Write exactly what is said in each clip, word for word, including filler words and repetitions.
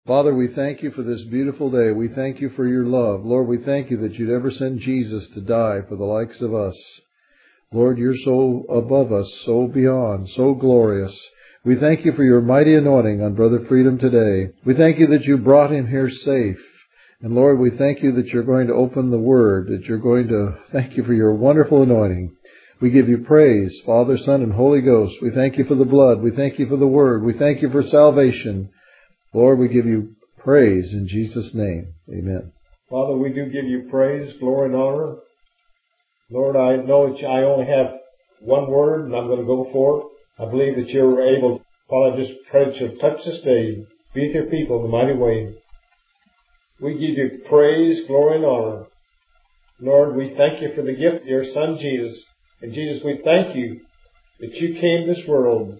Father, we thank you for this beautiful day. We thank you for your love. Lord, we thank you that you'd ever send Jesus to die for the likes of us. Lord, you're so above us, so beyond, so glorious. We thank you for your mighty anointing on Brother Freedom today. We thank you that you brought him here safe. And Lord, we thank you that you're going to open the Word, that you're going to thank you for your wonderful anointing. We give you praise, Father, Son, and Holy Ghost. We thank you for the blood. We thank you for the Word. We thank you for salvation. Lord, we give you praise in Jesus' name. Amen. Father, we do give you praise, glory, and honor. Lord, I know that I only have one word, and I'm going to go for it. I believe that you're able. Father, I just pray that you'll touch this day. Be with your people in a mighty way. We give you praise, glory, and honor. Lord, we thank you for the gift of your Son, Jesus. And Jesus, we thank you that you came to this world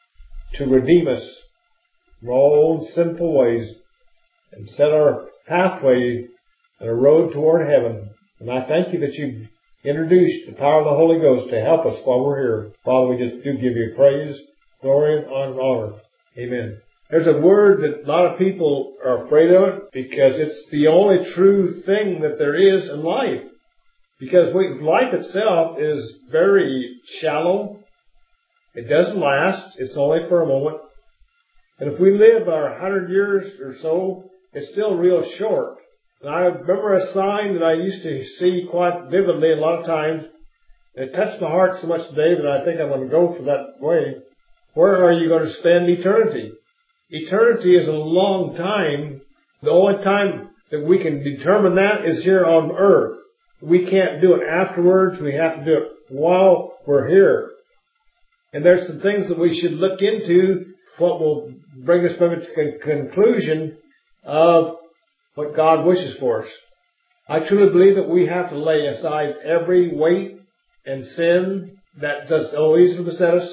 to redeem us from all old sinful ways and set our pathway and a road toward heaven. And I thank you that you've introduced the power of the Holy Ghost to help us while we're here. Father, we just do give you praise, glory, and honor. Amen. There's a word that a lot of people are afraid of it because it's the only true thing that there is in life. Because we, life itself is very shallow. It doesn't last. It's only for a moment. And if we live our hundred years or so, it's still real short. And I remember a sign that I used to see quite vividly a lot of times. And it touched my heart so much today that I think I'm going to go for that way. Where are you going to spend eternity? Eternity is a long time. The only time that we can determine that is here on earth. We can't do it afterwards. We have to do it while we're here. And there's some things that we should look into, what will bring us to the conclusion of what God wishes for us. I truly believe that we have to lay aside every weight and sin that does so easily beset us.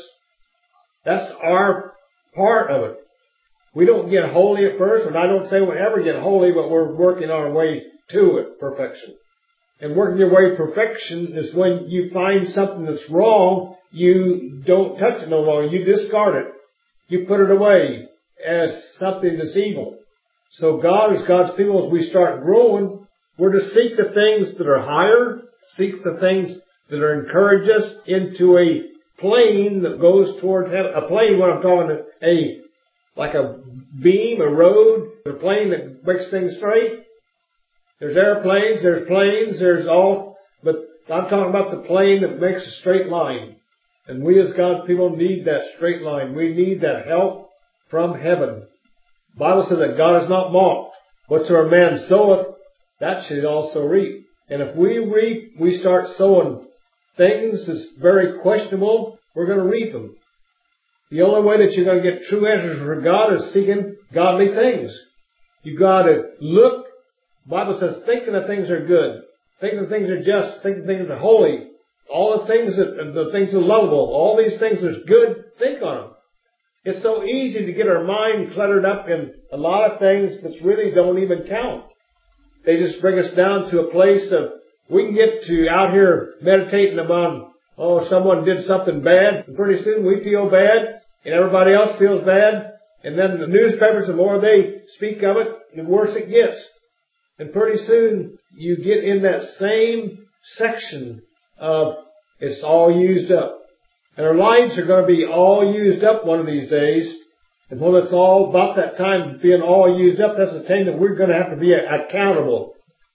That's our part of it. We don't get holy at first, and I don't say we'll ever get holy, but we're working our way to it, perfection. And working your way to perfection is when you find something that's wrong, you don't touch it no longer. You discard it. You put it away as something that's evil. So God, as God's people, as we start growing, we're to seek the things that are higher, seek the things that are encourage us into a plane that goes toward heaven. A plane, what I'm talking about, a like a beam, a road, a plane that makes things straight. There's airplanes, there's planes, there's all, but I'm talking about the plane that makes a straight line. And we as God's people need that straight line. We need that help from heaven. The Bible says that God is not mocked. Whatsoever man soweth, that should also reap. And if we reap, we start sowing things that's very questionable, we're going to reap them. The only way that you're going to get true answers for God is seeking godly things. You got to look. The Bible says, thinking that things are good, thinking that things are just, thinking that things are holy, all the things that, the things are lovable, all these things that's good, think on them. It's so easy to get our mind cluttered up in a lot of things that really don't even count. They just bring us down to a place of, we can get to out here meditating about, oh, someone did something bad, and pretty soon we feel bad, and everybody else feels bad, and then the newspapers, the more they speak of it, the worse it gets. And pretty soon you get in that same section of it's all used up. And our lives are going to be all used up one of these days. And when it's all about that time of being all used up, that's the thing that we're going to have to be accountable.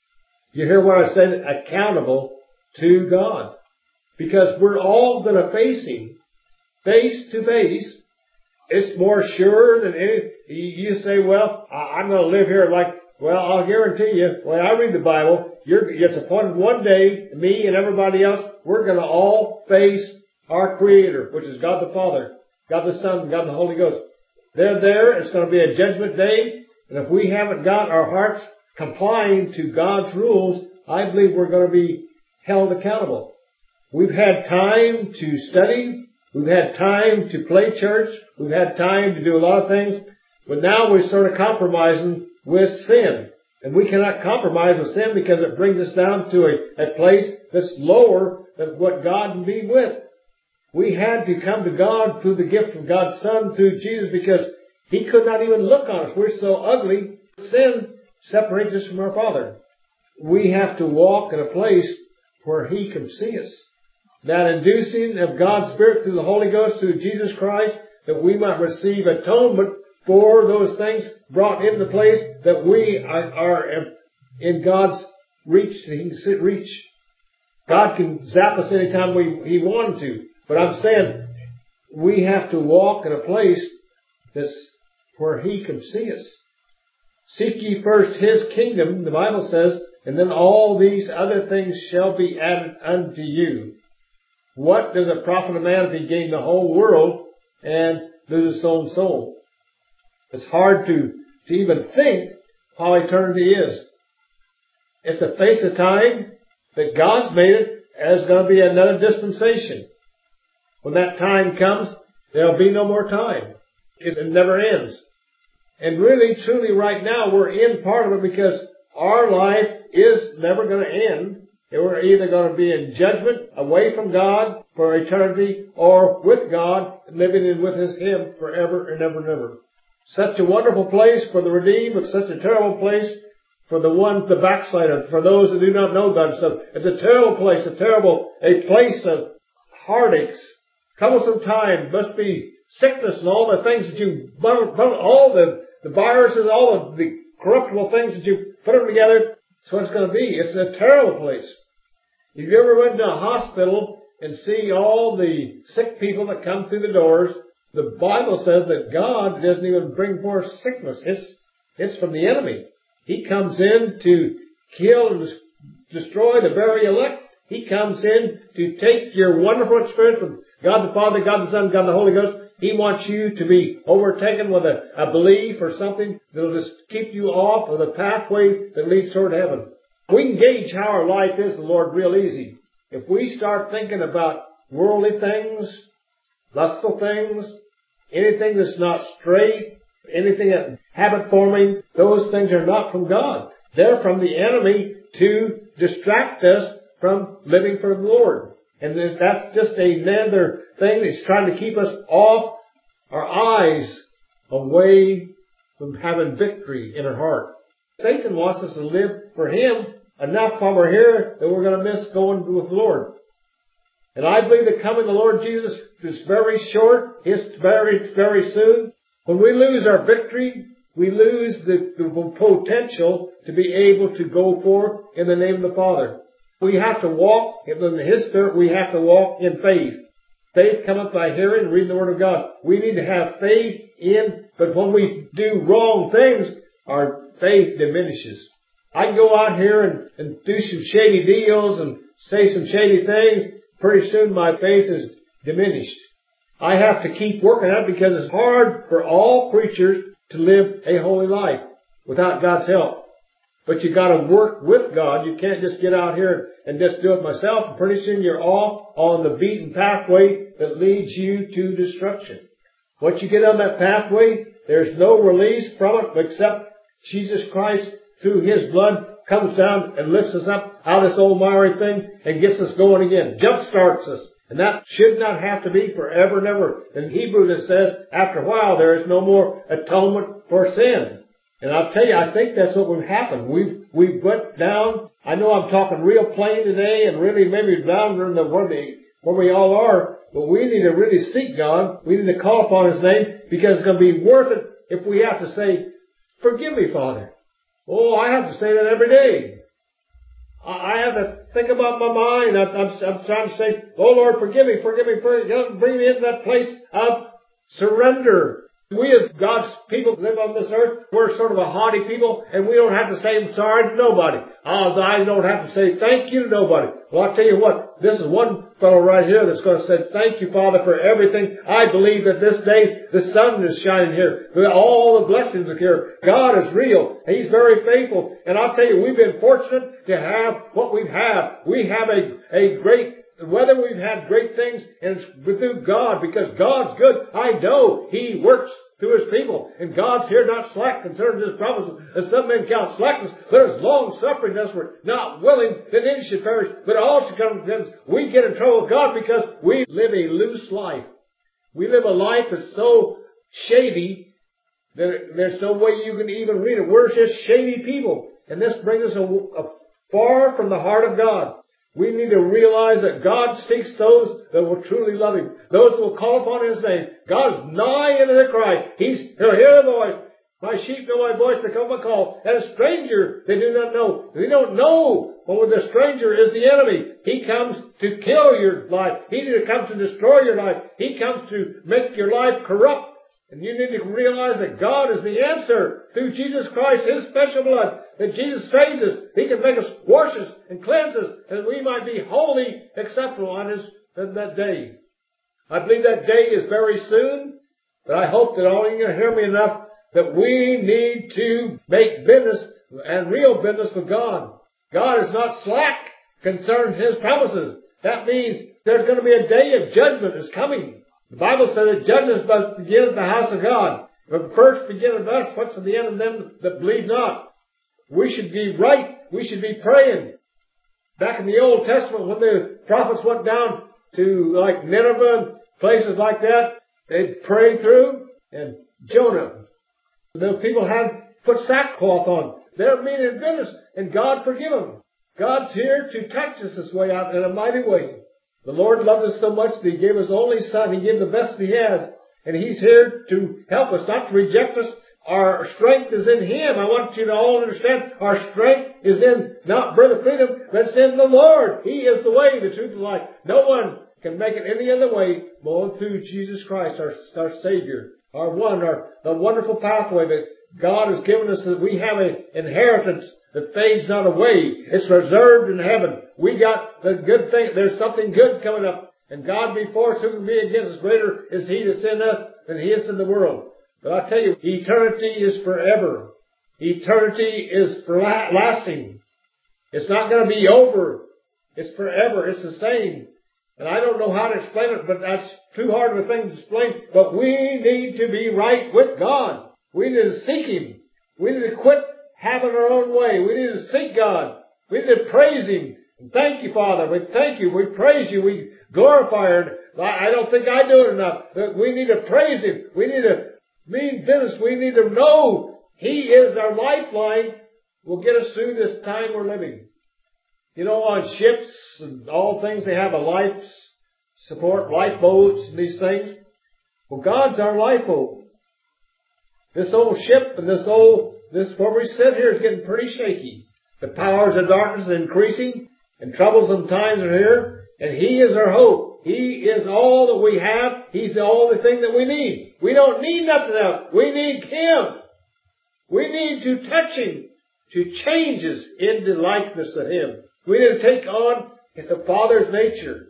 You hear what I said? Accountable to God. Because we're all going to face Him face to face. It's more sure than any. You say, well, I'm going to live here like, well, I'll guarantee you, when I read the Bible, you're, it's appointed one day, me and everybody else, we're going to all face our Creator, which is God the Father, God the Son, and God the Holy Ghost. They're there. It's going to be a judgment day. And if we haven't got our hearts complying to God's rules, I believe we're going to be held accountable. We've had time to study. We've had time to play church. We've had time to do a lot of things. But now we're sort of compromising with sin. And we cannot compromise with sin because it brings us down to a, a place that's lower than what God can be with. We had to come to God through the gift of God's Son, through Jesus, because He could not even look on us. We're so ugly. Sin separates us from our Father. We have to walk in a place where He can see us. That inducing of God's Spirit through the Holy Ghost, through Jesus Christ, that we might receive atonement for those things brought into place, that we are, are in God's reach. He can reach. God can zap us anytime we, He wanted to. But I'm saying we have to walk in a place that's where He can see us. Seek ye first His kingdom, the Bible says, and then all these other things shall be added unto you. What does it profit a man if he gain the whole world and lose his own soul? It's hard to, to even think how eternity is. It's a face of time that God's made it as going to be another dispensation. When that time comes, there'll be no more time. It never ends. And really, truly, right now, we're in part of it because our life is never going to end. We're either going to be in judgment, away from God for eternity, or with God, living in with Him forever and ever and ever. Such a wonderful place for the redeemed, but such a terrible place for the one, the backslider, for those that do not know God. So it's a terrible place, a terrible, a place of heartaches, troublesome time, must be sickness and all the things that you, all the, the viruses, all of the corruptible things that you put them together. That's what it's going to be. It's a terrible place. If you ever went to a hospital and see all the sick people that come through the doors, the Bible says that God doesn't even bring forth sickness. It's, it's from the enemy. He comes in to kill and destroy the very elect. He comes in to take your wonderful experience from God the Father, God the Son, God the Holy Ghost. He wants you to be overtaken with a, a belief or something that will just keep you off of the pathway that leads toward heaven. We can gauge how our life is, the Lord, real easy. If we start thinking about worldly things, lustful things, anything that's not straight, anything that habit forming, those things are not from God. They're from the enemy to distract us from living for the Lord. And that's just another thing that's trying to keep us off our eyes away from having victory in our heart. Satan wants us to live for Him enough while we're here that we're going to miss going with the Lord. And I believe the coming of the Lord Jesus is very short. It's very, very soon. When we lose our victory, we lose the, the potential to be able to go forth in the name of the Father. We have to walk in His Spirit. We have to walk in faith. Faith cometh by hearing and reading the Word of God. We need to have faith in, but when we do wrong things, our faith diminishes. I can go out here and, and do some shady deals and say some shady things. Pretty soon my faith is diminished. I have to keep working at it because it's hard for all preachers to live a holy life without God's help. But you got to work with God. You can't just get out here and just do it myself. And pretty soon you're off on the beaten pathway that leads you to destruction. Once you get on that pathway, there's no release from it except Jesus Christ through His blood comes down and lifts us up out of this old miry thing and gets us going again. Jump starts us. And that should not have to be forever and ever. In Hebrews it says, after a while there is no more atonement for sin. And I'll tell you, I think that's what would happen. We've, we've went down. I know I'm talking real plain today and really maybe down in the, where, we, where we all are. But we need to really seek God. We need to call upon His name because it's going to be worth it if we have to say, forgive me, Father. Oh, I have to say that every day. I have to think about my mind. I'm, I'm, I'm trying to say, oh Lord, forgive me, forgive me, forgive me. Bring me into that place of surrender. We as God's people live on this earth, we're sort of a haughty people, and we don't have to say I'm sorry to nobody. I don't have to say thank you to nobody. Well, I'll tell you what, this is one fellow right here that's going to say, thank you, Father, for everything. I believe that this day the sun is shining here. All the blessings are here. God is real. He's very faithful. And I'll tell you, we've been fortunate to have what we have. We have a, a great Whether we've had great things, and it's through God, because God's good. I know He works through His people, and God's here not slack concerning His promises, and some men count slackness, but it's long suffering us. We're not willing that any should perish, but all should come to repentance. We get in trouble with God because we live a loose life. We live a life that's so shady There, there's no way you can even read it. We're just shady people. And this brings us a, a far from the heart of God. We need to realize that God seeks those that will truly love Him. Those who will call upon His name. God is nigh unto the cry. He's, He'll hear the voice. My sheep know my voice, they come and call. And a stranger they do not know. They don't know. Well, the stranger is the enemy. He comes to kill your life. He comes to destroy your life. He comes to make your life corrupt. And you need to realize that God is the answer through Jesus Christ, His special blood. That Jesus saves us. He can make us, wash us, and cleanse us, and we might be wholly acceptable on His, on that day. I believe that day is very soon, but I hope that all of you hear me enough that we need to make business and real business with God. God is not slack concerning His promises. That means there's going to be a day of judgment is coming. The Bible says that judgment must begin at the house of God. But first begin at us, what's at the end of them that believe not. We should be right. We should be praying. Back in the Old Testament, when the prophets went down to like Nineveh and places like that, they'd pray through. And Jonah, the people had put sackcloth on. They're meaning business, and God forgive them. God's here to touch us this way out in a mighty way. The Lord loved us so much that He gave His only Son. He gave the best He has. And He's here to help us, not to reject us. Our strength is in Him. I want you to all understand our strength is in not Brother Freedom, but it's in the Lord. He is the way, the truth, and the life. No one can make it any other way more through Jesus Christ, our, our Savior, our one, our the wonderful pathway that God has given us, that we have an inheritance that fades not away. It's reserved in heaven. We got the good thing. There's something good coming up. And God before us, who can be against us? Greater is He that's in us than He is in the world. But I tell you, eternity is forever. Eternity is for la- lasting. It's not going to be over. It's forever. It's the same. And I don't know how to explain it, but that's too hard of a thing to explain. But we need to be right with God. We need to seek Him. We need to quit having our own way. We need to seek God. We need to praise Him. And thank you, Father. We thank you. We praise you. We glorify Him. I don't think I do it enough. But we need to praise Him. We need to mean business. We need to know He is our lifeline. Will get us through this time we're living. You know, on ships and all things, they have a life support, lifeboats and these things. Well, God's our lifeboat. This old ship and this old, this where we sit here is getting pretty shaky. The powers of darkness are increasing and troublesome times are here. And He is our hope. He is all that we have. He's the only thing that we need. We don't need nothing else. We need Him. We need to touch Him to change us into likeness of Him. We need to take on the Father's nature.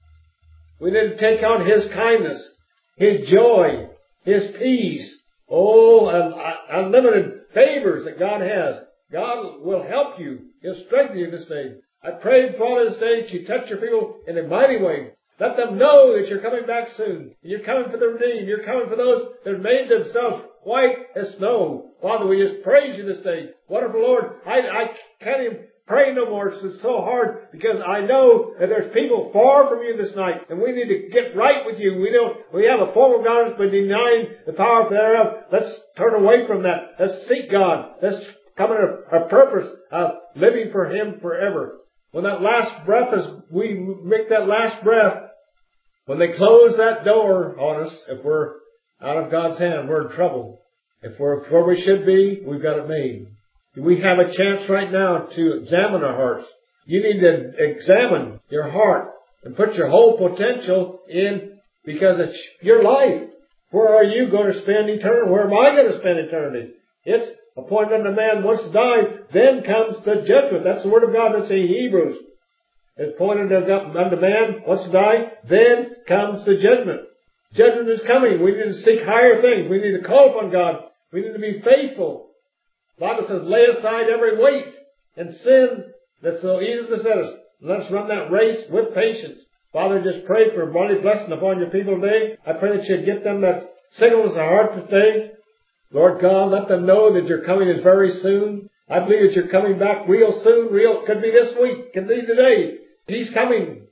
We need to take on His kindness, His joy, His peace. Oh, and unlimited favors that God has. God will help you. He'll strengthen you this day. I pray, Father, this day that you touch your people in a mighty way. Let them know that you're coming back soon. You're coming for the redeemed. You're coming for those that have made themselves white as snow. Father, we just praise you this day. Wonderful Lord, I, I can't even pray no more. It's so hard because I know that there's people far from you this night, and we need to get right with you. We know we have a form of godliness, but denying the power thereof. Let's turn away from that. Let's seek God. Let's come in a, a purpose of living for Him forever. When that last breath is, we make that last breath, when they close that door on us, if we're out of God's hand, we're in trouble. If we're where we should be, we've got it made. We have a chance right now to examine our hearts. You need to examine your heart and put your whole potential in, because it's your life. Where are you going to spend eternity? Where am I going to spend eternity? It's appointed unto man once to die, then comes the judgment. That's the word of God that's in Hebrews. It's appointed unto man once to die, then comes the judgment. Judgment is coming. We need to seek higher things. We need to call upon God. We need to be faithful. The Bible says, lay aside every weight and sin that so easily beset us. Let's run that race with patience. Father, just pray for a mighty blessing upon your people today. I pray that you'd get them that singleness of heart today. Lord God, let them know that your coming is very soon. I believe that you're coming back real soon. Real, could be this week, could be today. He's coming.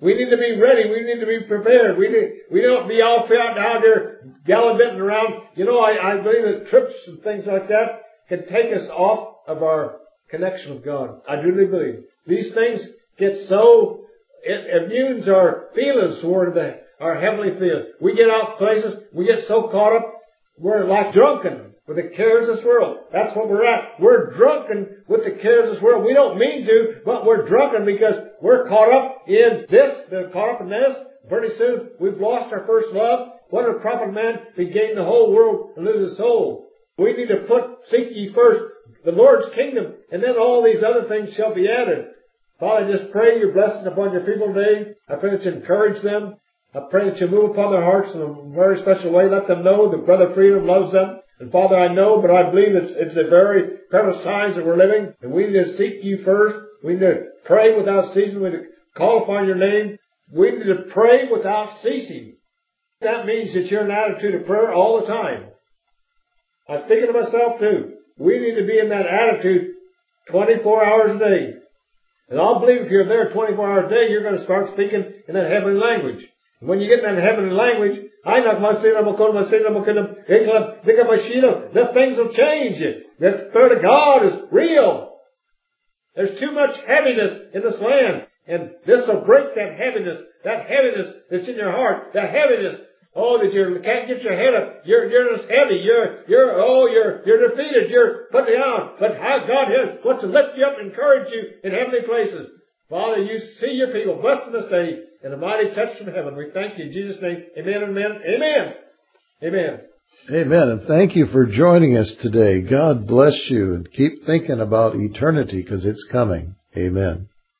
We need to be ready. We need to be prepared. We need, we don't be all out out there gallivanting around. You know, I, I believe that trips and things like that can take us off of our connection with God. I really believe. These things get so, it immunes our feelings toward the, our heavenly feelings. We get out places, we get so caught up, we're like drunken with the cares of this world. That's what we're at. We're drunken with the cares of this world. We don't mean to, but we're drunken because we're caught up in this, they're caught up in this. Pretty soon, we've lost our first love. What would profit man be gain the whole world and lose his soul? We need to put, seek ye first the Lord's kingdom, and then all these other things shall be added. Father, I just pray your blessing upon your people today. I pray that you encourage them. I pray that you move upon their hearts in a very special way. Let them know that Brother Freedom loves them. And Father, I know, but I believe it's, it's the very perilous times that we're living. And we need to seek you first. We need to pray without ceasing. We need to call upon your name. We need to pray without ceasing. That means that you're in an attitude of prayer all the time. I'm speaking to myself too. We need to be in that attitude twenty-four hours a day. And I'll believe if you're there twenty-four hours a day, you're going to start speaking in that heavenly language. And when you get in that heavenly language, I knock my sin, I'm going my sin, I'm going to pick up my sheet up. That things will change it. The Spirit of God is real. There's too much heaviness in this land. And this will break that heaviness, that heaviness that's in your heart, that heaviness. Oh, that you can't get your head up. You're, you're just heavy. You're, you're, oh, you're, you're defeated. You're put down. But how God has wants to lift you up and encourage you in heavenly places. Father, you see your people. Bless them this day in a mighty touch from heaven. We thank you in Jesus' name. Amen, amen, amen. Amen. Amen. And thank you for joining us today. God bless you, and keep thinking about eternity because it's coming. Amen.